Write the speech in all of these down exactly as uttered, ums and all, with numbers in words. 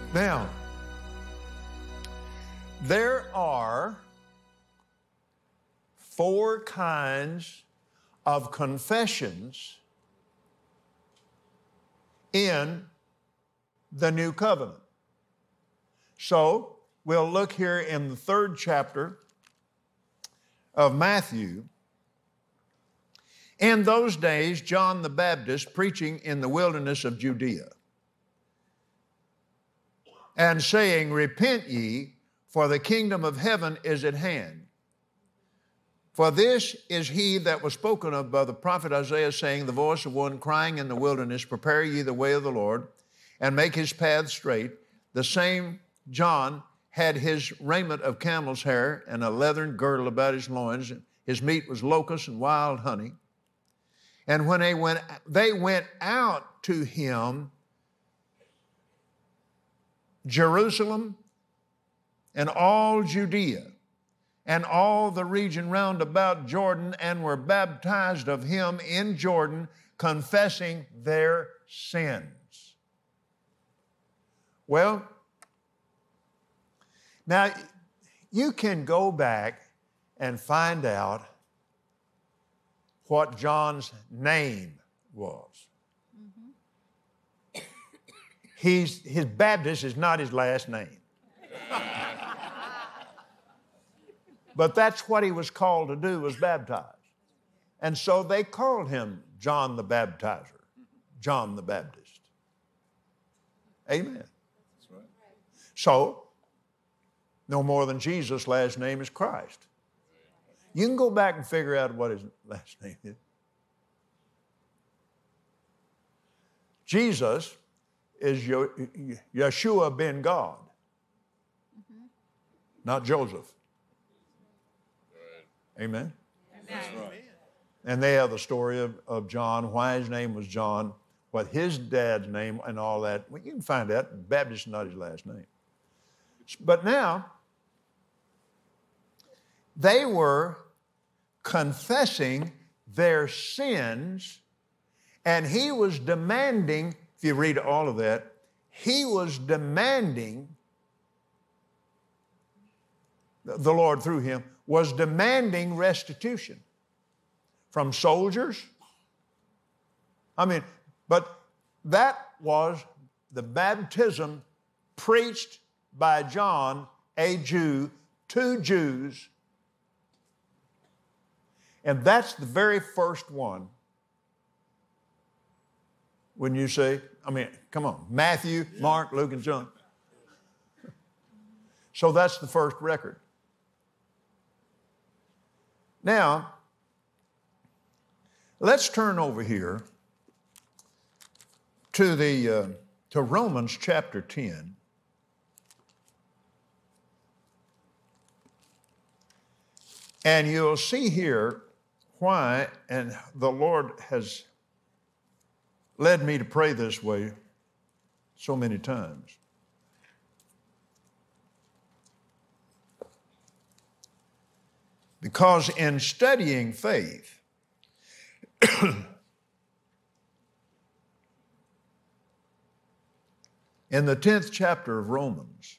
Now, there are four kinds of confessions in the New Covenant. So, we'll look here in the third chapter of Matthew. In those days, John the Baptist preaching in the wilderness of Judea, and saying, Repent ye, for the kingdom of heaven is at hand. For this is he that was spoken of by the prophet Isaiah, saying, The voice of one crying in the wilderness, Prepare ye the way of the Lord, and make his path straight. The same John had his raiment of camel's hair, and a leathern girdle about his loins. His meat was locusts and wild honey. And when they went, they went out to him, Jerusalem and all Judea and all the region round about Jordan, and were baptized of him in Jordan, confessing their sins. Well, now you can go back and find out what John's name was. Mm-hmm. He's, his Baptist is not his last name. But that's what he was called to do, was baptize. And so they called him John the Baptizer, John the Baptist. Amen. That's right. So, no more than Jesus' last name is Christ. You can go back and figure out what his last name is. Jesus is Yeshua ben God, mm-hmm. not Joseph. Right. Amen? That's right. And they have the story of, of John, why his name was John, what his dad's name and all that. Well, you can find out. Baptist is not his last name. But now, they were confessing their sins, and he was demanding, if you read all of that, he was demanding, the Lord through him, was demanding restitution from soldiers. I mean, but that was the baptism preached by John, a Jew, to Jews. And that's the very first one. When you say, I mean, come on, Matthew, Mark, Luke, and John. So that's the first record. Now, let's turn over here to the uh, to Romans chapter ten. And you'll see here why, and the Lord has led me to pray this way so many times. Because in studying faith, in the tenth chapter of Romans,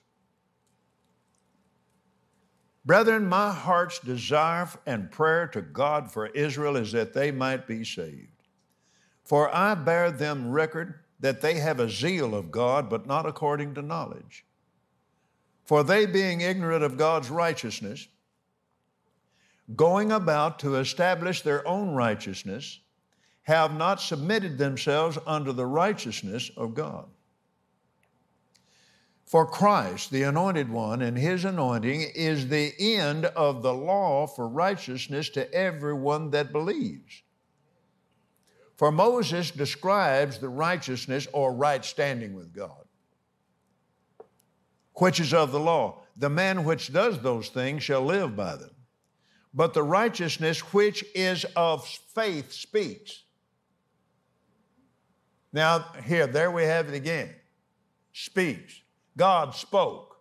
brethren, my heart's desire and prayer to God for Israel is that they might be saved. For I bear them record that they have a zeal of God, but not according to knowledge. For they, being ignorant of God's righteousness, going about to establish their own righteousness, have not submitted themselves unto the righteousness of God. For Christ, the anointed one, and his anointing is the end of the law for righteousness to everyone that believes. For Moses describes the righteousness or right standing with God, which is of the law. The man which does those things shall live by them. But the righteousness which is of faith speaks. Now, here, there we have it again. Speaks. God spoke.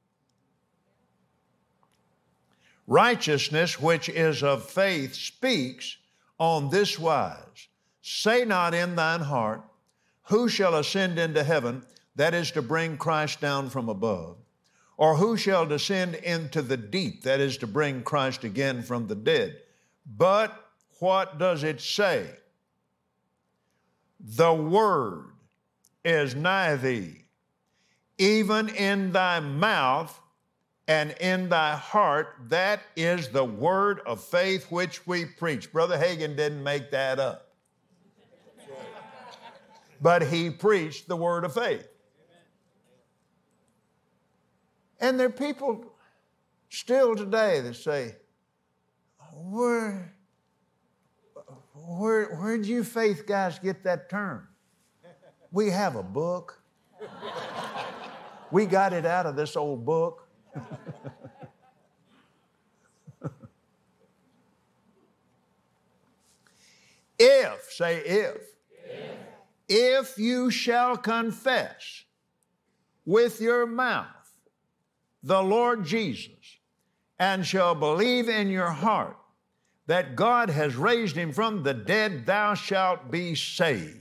Righteousness which is of faith speaks on this wise. Say not in thine heart, who shall ascend into heaven? that is to bring Christ down from above? Or who shall descend into the deep, that is to bring Christ again from the dead? But what does it say? The word is nigh thee, even in thy mouth and in thy heart. That is the word of faith which we preach. Brother Hagin didn't make that up. But he preached the word of faith. And there are people still today that say, where, where, where'd you faith guys get that term? We have a book. We got it out of this old book. If, say if, if, if you shall confess with your mouth the Lord Jesus, and shall believe in your heart that God has raised him from the dead, thou shalt be saved.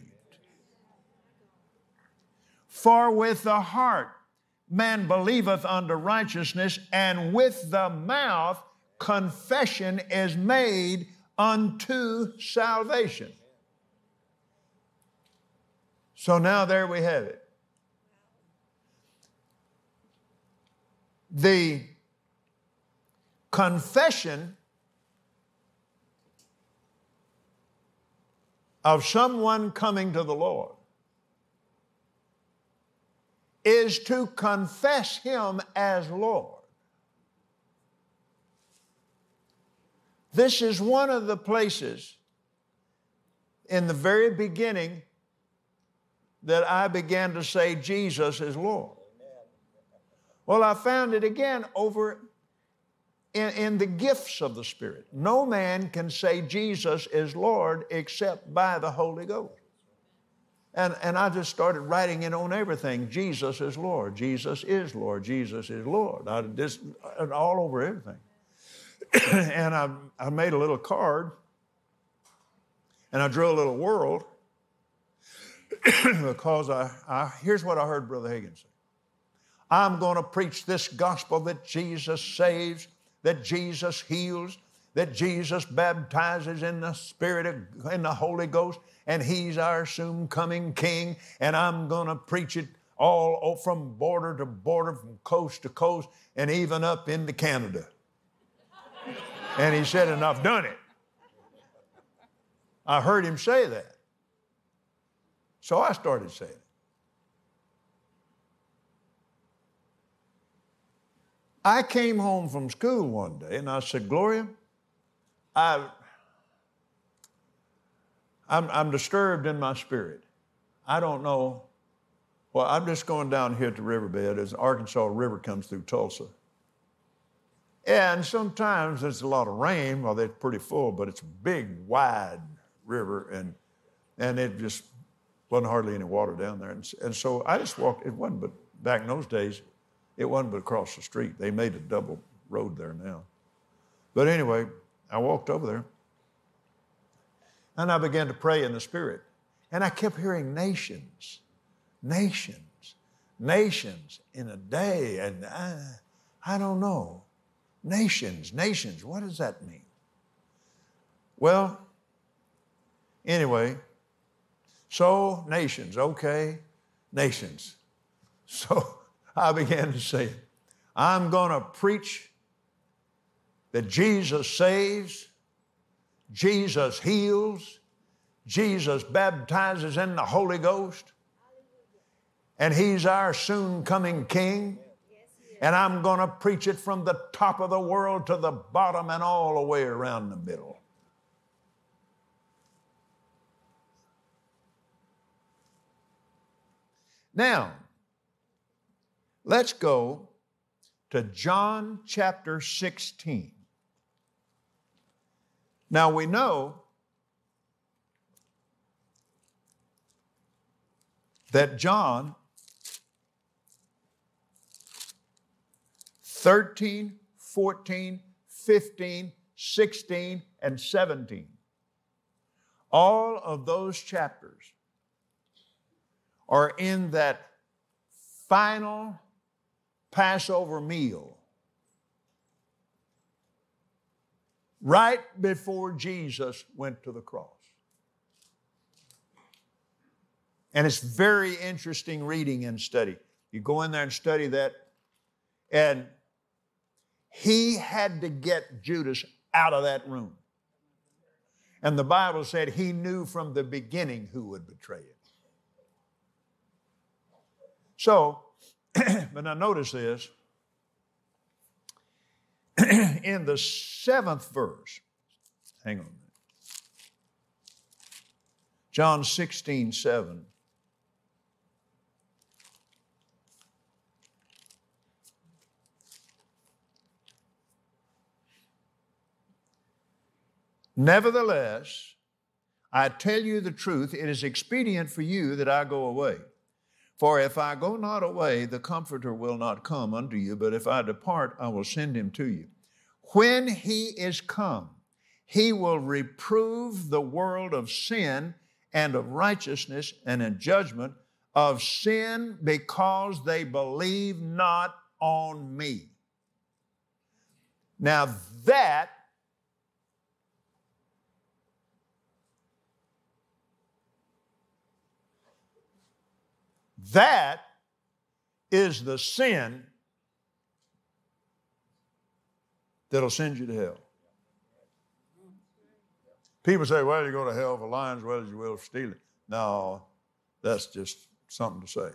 For with the heart man believeth unto righteousness, and with the mouth confession is made unto salvation. So now there we have it. The confession of someone coming to the Lord is to confess him as Lord. This is one of the places in the very beginning that I began to say Jesus is Lord. Well, I found it again over in, in the gifts of the Spirit. No man can say Jesus is Lord except by the Holy Ghost. And, and I just started writing it on everything. Jesus is Lord. Jesus is Lord. Jesus is Lord. I just all over everything. And I, I made a little card, and I drew a little world because I, I here's what I heard Brother Hagin say. I'm going to preach this gospel that Jesus saves, that Jesus heals, that Jesus baptizes in the Spirit, of, in the Holy Ghost, and he's our soon coming King, and I'm going to preach it all from border to border, from coast to coast, and even up into Canada. And he said, and I've done it. I heard him say that. So I started saying it. I came home from school one day and I said, Gloria, I, I'm, I'm disturbed in my spirit. I don't know. Well, I'm just going down here at the riverbed as the Arkansas River comes through Tulsa. And sometimes there's a lot of rain. Well, they're pretty full, but it's a big, wide river, and and it just wasn't hardly any water down there. And, and so I just walked. It wasn't but, back in those days, it wasn't but across the street. They made a double road there now. But anyway, I walked over there, and I began to pray in the Spirit. And I kept hearing nations, nations, nations in a day. And I, I don't know. Nations, nations, what does that mean? Well, anyway, so nations, okay, nations. So I began to say, I'm going to preach that Jesus saves, Jesus heals, Jesus baptizes in the Holy Ghost, and he's our soon coming King. And I'm going to preach it from the top of the world to the bottom and all the way around the middle. Now, let's go to John chapter sixteen. Now we know that John thirteen, fourteen, fifteen, sixteen, and seventeen. All of those chapters are in that final Passover meal right before Jesus went to the cross. And it's very interesting reading and study. You go in there and study that, and he had to get Judas out of that room. And the Bible said he knew from the beginning who would betray him. So, but now notice this. In the seventh verse, hang on a minute. John sixteen, seven. Nevertheless, I tell you the truth, it is expedient for you that I go away. For if I go not away, the Comforter will not come unto you, but if I depart, I will send him to you. When he is come, he will reprove the world of sin and of righteousness and in judgment, of sin because they believe not on me. Now that That is the sin that'll send you to hell. People say, well, you go to hell for lying as well as you will for stealing. No, that's just something to say.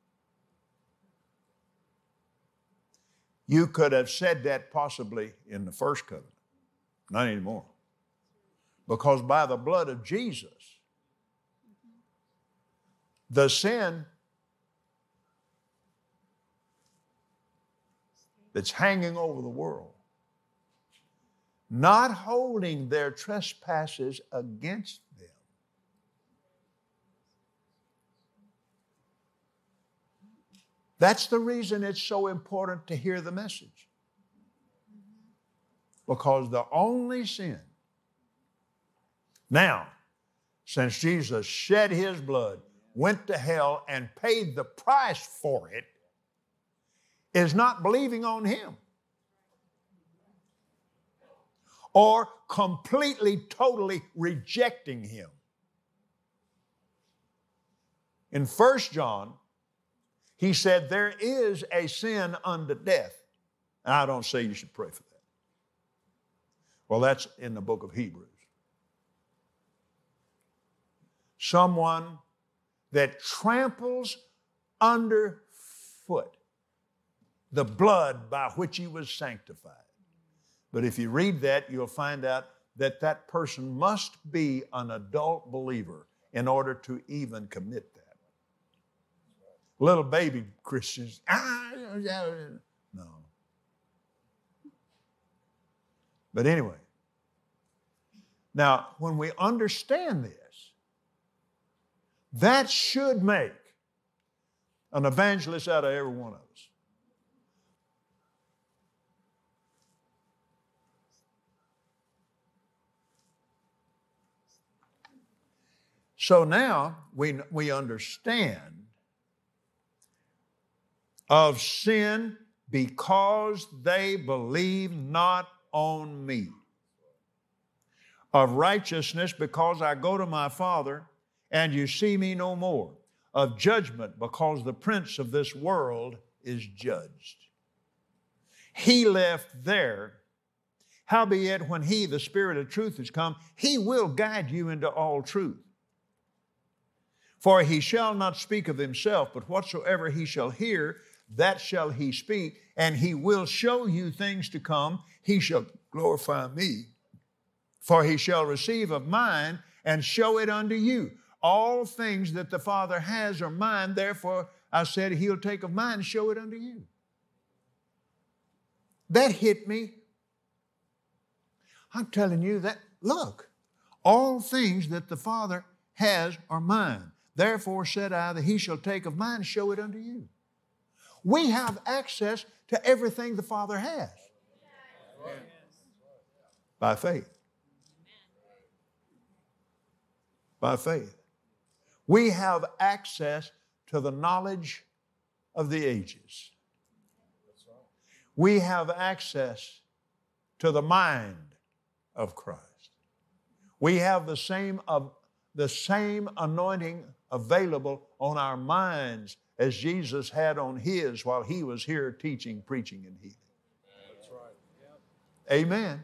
You could have said that possibly in the first covenant, not anymore. Because by the blood of Jesus, the sin that's hanging over the world, not holding their trespasses against them. That's the reason it's so important to hear the message. Because the only sin. Now, since Jesus shed his blood, went to hell, and paid the price for it, is not believing on him or completely, totally rejecting him. In First John, he said there is a sin unto death. And I don't say you should pray for that. Well, that's in the book of Hebrews. Someone that tramples underfoot the blood by which he was sanctified. But if you read that, you'll find out that that person must be an adult believer in order to even commit that. Little baby Christians, ah, no. But anyway, now when we understand this, that should make an evangelist out of every one of us. So now we, we understand of sin because they believe not on me. Of righteousness because I go to my Father and you see me no more. Of judgment because the prince of this world is judged. He left there. Howbeit when he, the Spirit of truth, is come, he will guide you into all truth. For he shall not speak of himself, but whatsoever he shall hear, that shall he speak, and he will show you things to come. He shall glorify me, for he shall receive of mine and show it unto you. All things that the Father has are mine, therefore I said he'll take of mine and show it unto you. That hit me. I'm telling you that, look, all things that the Father has are mine. Therefore said I that he shall take of mine and show it unto you. We have access to everything the Father has. Amen. By faith. By faith. We have access to the knowledge of the ages. We have access to the mind of Christ. We have the same, of, the same anointing available on our minds as Jesus had on his while he was here teaching, preaching, and healing. That's right. Yep. Amen.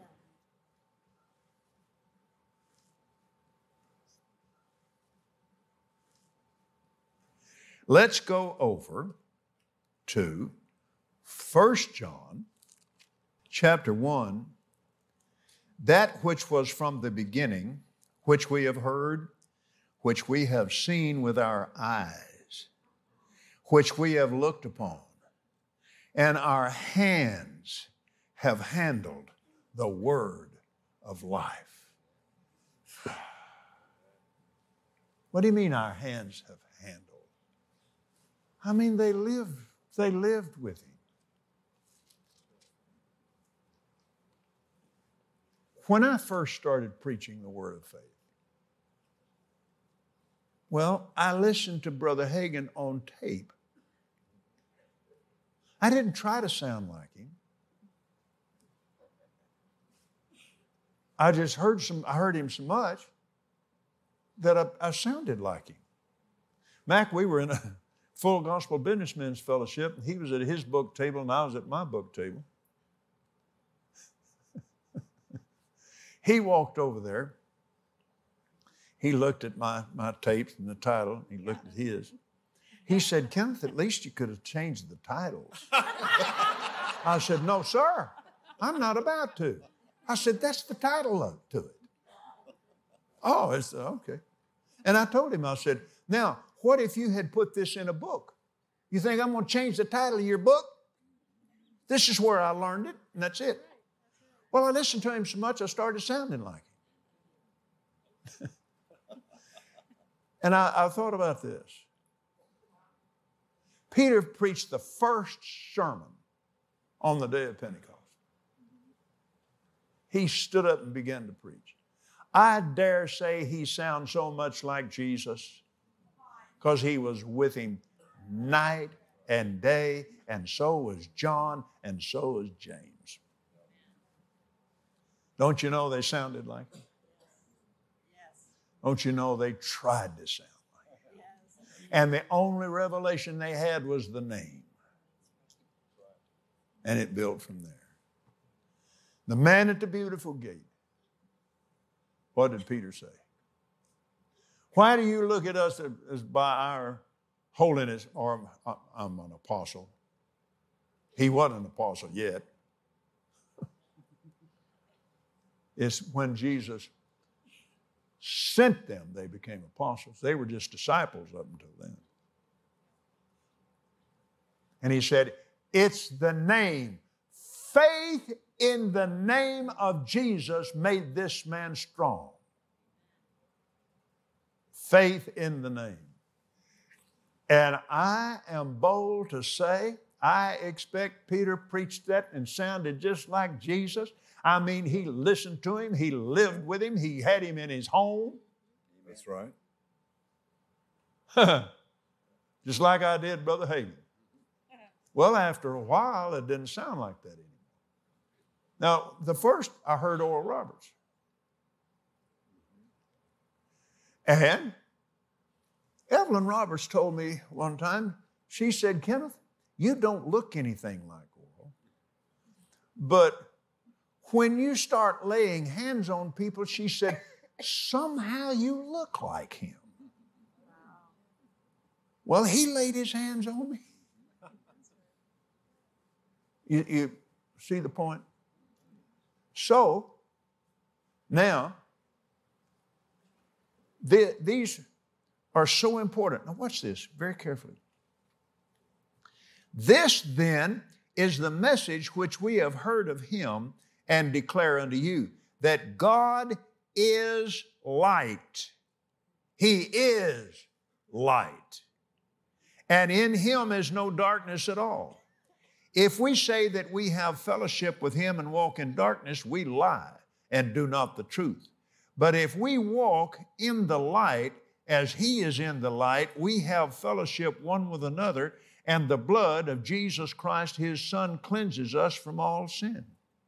Let's go over to First John chapter one, that which was from the beginning, which we have heard, which we have seen with our eyes, which we have looked upon, and our hands have handled the word of life. What do you mean our hands have handled? I mean they lived, they lived with him. When I first started preaching the word of faith, well, I listened to Brother Hagin on tape. I didn't try to sound like him. I just heard some, I heard him so much that I, I sounded like him. Mac, we were in a full gospel businessmen's fellowship, and he was at his book table and I was at my book table. He walked over there. He looked at my, my tapes and the title. He looked at his. He said, Kenneth, at least you could have changed the titles. I said, no, sir, I'm not about to. I said, that's the title of, to it. Oh, it's okay. And I told him, I said, now, what if you had put this in a book? You think I'm going to change the title of your book? This is where I learned it, and that's it. Well, I listened to him so much, I started sounding like him. And I, I thought about this. Peter preached the first sermon on the day of Pentecost. He stood up and began to preach. I dare say he sounds so much like Jesus because he was with him night and day, and so was John, and so was James. Don't you know they sounded like him? Yes. Don't you know they tried to sound like him? Yes. And the only revelation they had was the name. And it built from there. The man at the beautiful gate. What did Peter say? Why do you look at us as by our holiness, or I'm an apostle? He wasn't an apostle yet. It's when Jesus sent them, they became apostles. They were just disciples up until then. And he said, it's the name. Faith in the name of Jesus made this man strong. Faith in the name. And I am bold to say, I expect Peter preached that and sounded just like Jesus. I mean, he listened to him. He lived with him. He had him in his home. That's right. Just like I did Brother Hagin. Well, after a while, it didn't sound like that anymore. Now, the first, I heard Oral Roberts. And Evelyn Roberts told me one time, she said, Kenneth, you don't look anything like Oral. But when you start laying hands on people, she said, somehow you look like him. Well, he laid his hands on me. You, you see the point? So, now, the, these are so important. Now watch this very carefully. This then is the message which we have heard of him and declare unto you, that God is light. He is light. And in him is no darkness at all. If we say that we have fellowship with him and walk in darkness, we lie and do not the truth. But if we walk in the light as he is in the light, we have fellowship one with another, and the blood of Jesus Christ, His Son, cleanses us from all sin.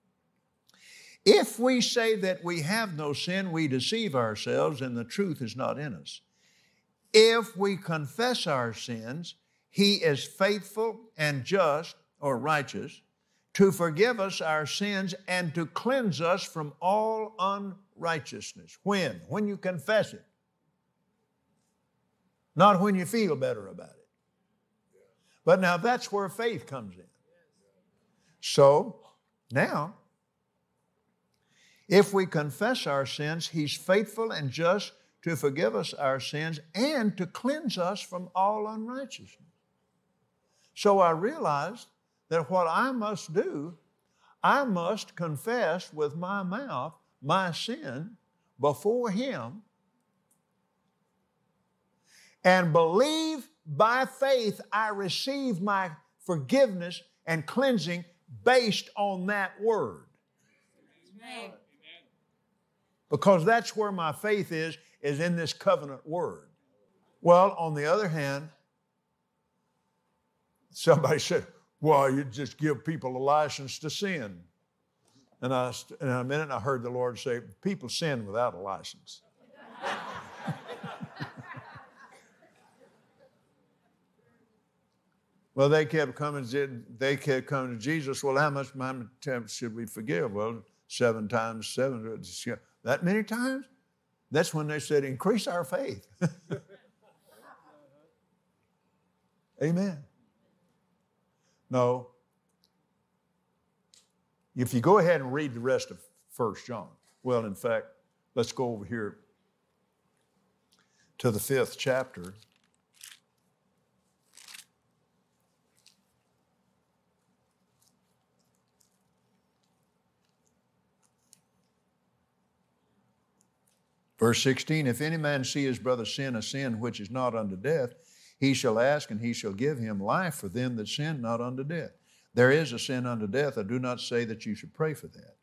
If we say that we have no sin, we deceive ourselves and the truth is not in us. If we confess our sins, He is faithful and just or righteous to forgive us our sins and to cleanse us from all unrighteousness. When? When you confess it. Not when you feel better about it. But now that's where faith comes in. So now, if we confess our sins, He's faithful and just to forgive us our sins and to cleanse us from all unrighteousness. So I realized that what I must do, I must confess with my mouth my sin before Him and believe by faith I receive my forgiveness and cleansing based on that word. Amen. Because that's where my faith is, is in this covenant word. Well, on the other hand, somebody said, well, you just give people a license to sin. And I, in a minute I heard the Lord say, people sin without a license. Well, they kept coming, they kept coming to Jesus. Well, how much times should we forgive? Well, seven times seven. That many times? That's when they said, increase our faith. Amen. No. If you go ahead and read the rest of First John. Well, in fact, let's go over here to the fifth chapter. Verse sixteen, if any man see his brother sin a sin which is not unto death, he shall ask, and he shall give him life for them that sin not unto death. There is a sin unto death. I do not say that you should pray for that.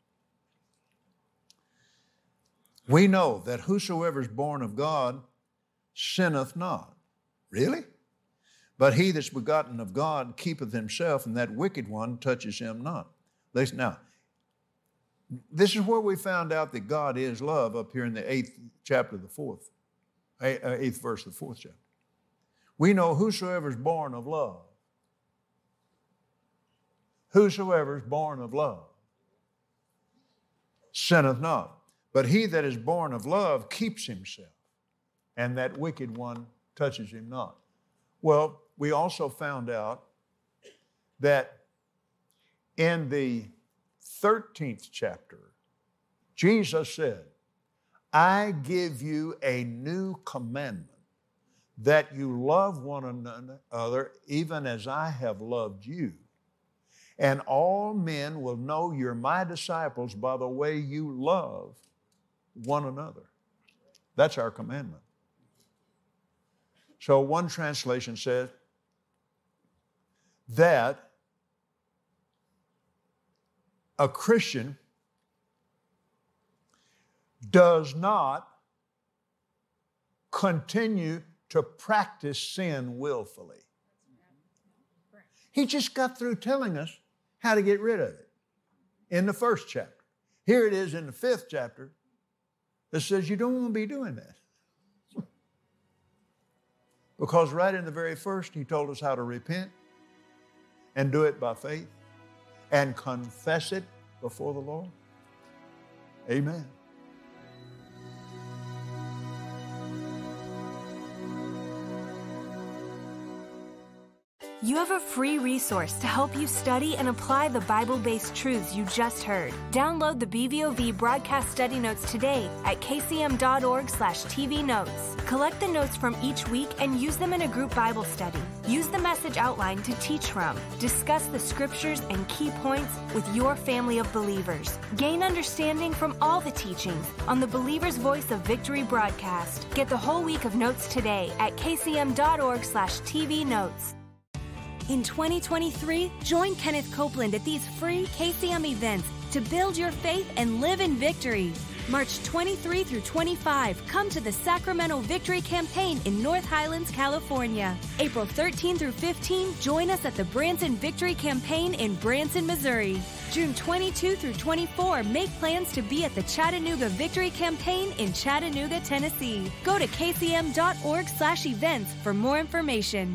We know that whosoever is born of God sinneth not. Really? But he that's begotten of God keepeth himself, and that wicked one touches him not. Listen now. This is where we found out that God is love, up here in the eighth chapter of the fourth, eighth verse of the fourth chapter. We know whosoever is born of love. Whosoever is born of love sinneth not. But he that is born of love keeps himself, and that wicked one touches him not. Well, we also found out that in the thirteenth chapter, Jesus said, I give you a new commandment, that you love one another even as I have loved you. And all men will know you're my disciples by the way you love one another. That's our commandment. So one translation says that a Christian does not continue to practice sin willfully. He just got through telling us how to get rid of it in the first chapter. Here it is in the fifth chapter that says you don't want to be doing that. Because right in the very first, he told us how to repent and do it by faith and confess it before the Lord. Amen. You have a free resource to help you study and apply the Bible-based truths you just heard. Download the B V O V broadcast study notes today at k c m dot org slash t v notes. Collect the notes from each week and use them in a group Bible study. Use the message outline to teach from. Discuss the scriptures and key points with your family of believers. Gain understanding from all the teachings on the Believer's Voice of Victory broadcast. Get the whole week of notes today at k c m dot org slash t v notes. In twenty twenty-three, join Kenneth Copeland at these free K C M events to build your faith and live in victory. March twenty-third through twenty-fifth, come to the Sacramento Victory Campaign in North Highlands, California. April thirteenth through fifteenth, join us at the Branson Victory Campaign in Branson, Missouri. June twenty-second through twenty-fourth, make plans to be at the Chattanooga Victory Campaign in Chattanooga, Tennessee. Go to k c m dot org slash events for more information.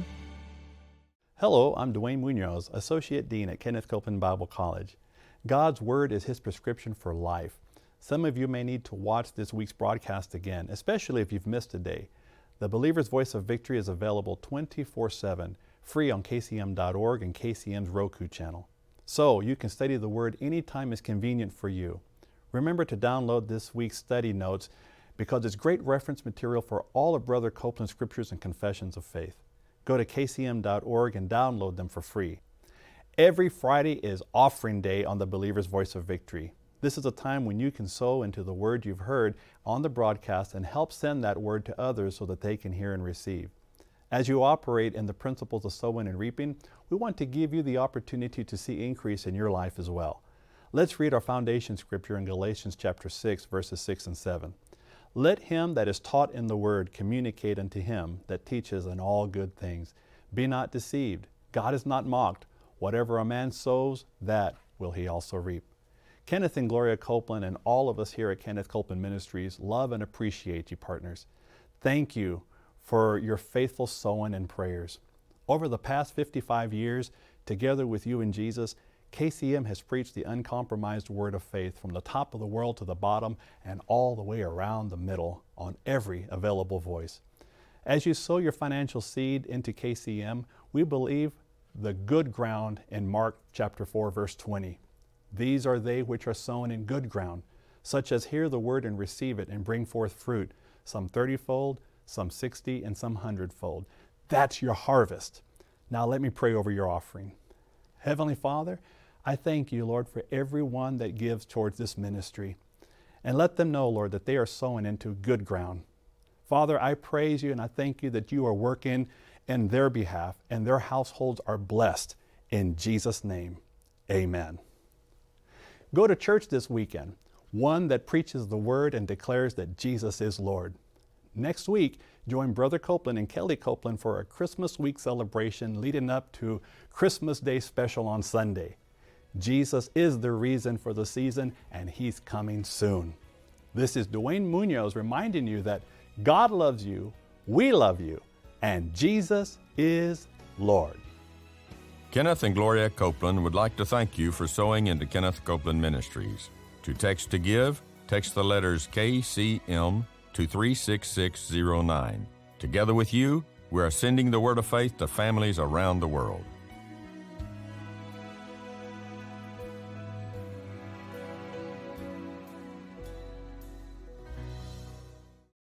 Hello, I'm Dwayne Munoz, Associate Dean at Kenneth Copeland Bible College. God's Word is His prescription for life. Some of you may need to watch this week's broadcast again, especially if you've missed a day. The Believer's Voice of Victory is available twenty-four seven, free on k c m dot org and K C M's Roku channel. So you can study the Word anytime it's convenient for you. Remember to download this week's study notes because it's great reference material for all of Brother Copeland's scriptures and confessions of faith. Go to k c m dot org and download them for free. Every Friday is Offering Day on the Believer's Voice of Victory. This is a time when you can sow into the word you've heard on the broadcast and help send that word to others so that they can hear and receive. As you operate in the principles of sowing and reaping, we want to give you the opportunity to see increase in your life as well. Let's read our foundation scripture in Galatians chapter six, verses six and seven. Let him that is taught in the word communicate unto him that teaches in all good things. Be not deceived. God is not mocked. Whatever a man sows, that will he also reap. Kenneth and Gloria Copeland and all of us here at Kenneth Copeland Ministries love and appreciate you, partners. Thank you for your faithful sowing and prayers. Over the past fifty-five years, together with you and Jesus, K C M has preached the uncompromised word of faith from the top of the world to the bottom and all the way around the middle on every available voice. As you sow your financial seed into K C M, we believe the good ground in Mark chapter four, verse twenty. These are they which are sown in good ground, such as hear the word and receive it and bring forth fruit, some thirty-fold, some sixty, and some hundredfold. That's your harvest. Now let me pray over your offering. Heavenly Father, I thank you, Lord, for everyone that gives towards this ministry. And let them know, Lord, that they are sowing into good ground. Father, I praise you and I thank you that you are working in their behalf and their households are blessed. In Jesus' name, amen. Go to church this weekend, one that preaches the word and declares that Jesus is Lord. Next week, join Brother Copeland and Kelly Copeland for a Christmas week celebration leading up to Christmas Day special on Sunday. Jesus is the reason for the season, and He's coming soon. This is Dwayne Munoz reminding you that God loves you, we love you, and Jesus is Lord. Kenneth and Gloria Copeland would like to thank you for sowing into Kenneth Copeland Ministries. To text to give, text the letters K C M to three six six zero nine. Together with you, we are sending the word of faith to families around the world.